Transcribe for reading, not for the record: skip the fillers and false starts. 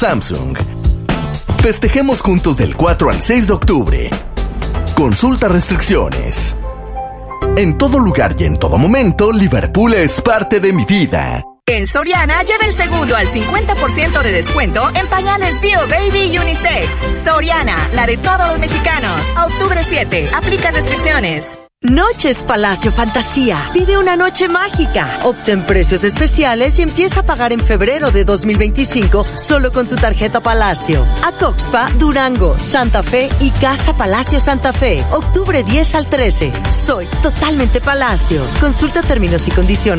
Samsung. Festejemos juntos del 4 al 6 de octubre. Consulta restricciones. En todo lugar y en todo momento, Liverpool es parte de mi vida. En Soriana, lleva el segundo al 50% de descuento en pañales Bio Baby Unisex. Soriana, la de todos los mexicanos. A octubre 7, aplica restricciones. Noches Palacio Fantasía. Vive una noche mágica. Obtén precios especiales y empieza a pagar en febrero de 2025 solo con tu tarjeta Palacio. Acoxpa, Durango, Santa Fe y Casa Palacio Santa Fe. Octubre 10 al 13. Soy totalmente Palacio. Consulta términos y condiciones